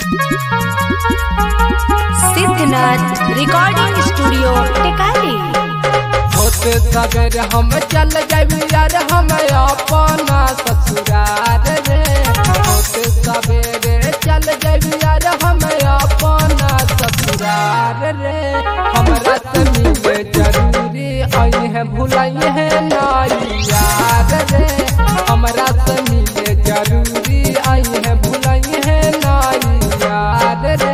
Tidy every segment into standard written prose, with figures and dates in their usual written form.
Siddhnath recording studio Tekari. होते सवेरे हम चल जाबी यार हम अपना ससुरार रे। होते सवेरे चल जाबी यार हम अपना ससुरार रे। हमरा से मिले जरूरी आई है भुलाई है नाई यार रे। हमरा से मिले जरूरी आई है भुलाई है नाई यार रे।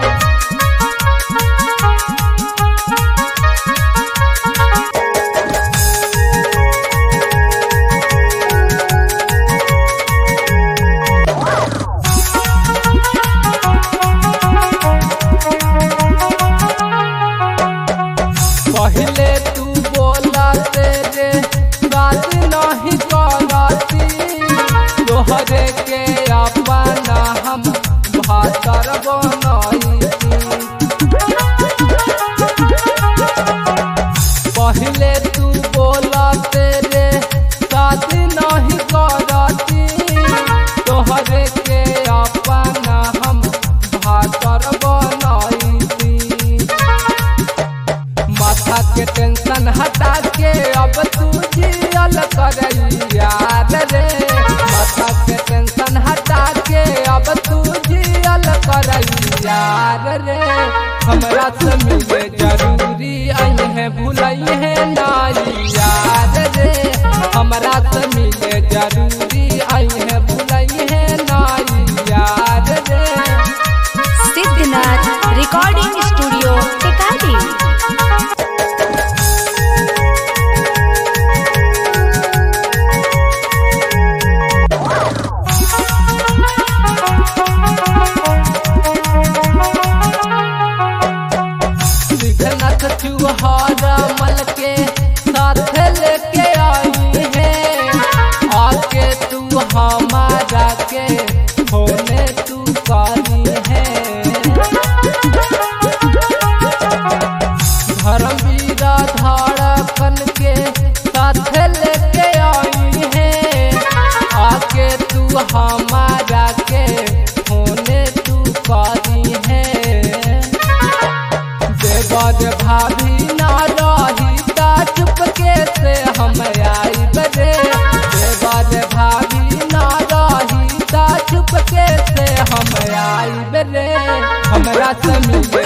पहले तू बोला तेरे बात नहीं करती। तोहरे के अपना हम भातर बनैती। पहले तू बोला तेरे बात नहीं करती। तोहरे के अपना हम भातर बनैती। माथा के टेंशन हटा के अब तू जियल करई यार रे। माथा के टेंशन हटा के अब तू जियल करई यार रे। हमरा से मिले जरूरी आई है भुलई है नाई यार रे। हमरा से मिले जरूरी आई है भुलई है नाई यार रे। Siddhnath recording studio Tekari. सिद्धनाथ चुहारा मल के साथ लेके आई है। आके तू हमारा के होने तू काली है। धर्मवीरा धड़कन के साथ लेके आई है। आके तू हमारा के होने तू काली है। देवर भाभी ना रही ता चुपके से हम आई बरे। देवर भाभी ना रही ता चुपके से हम आई बरे। हमरा से मिले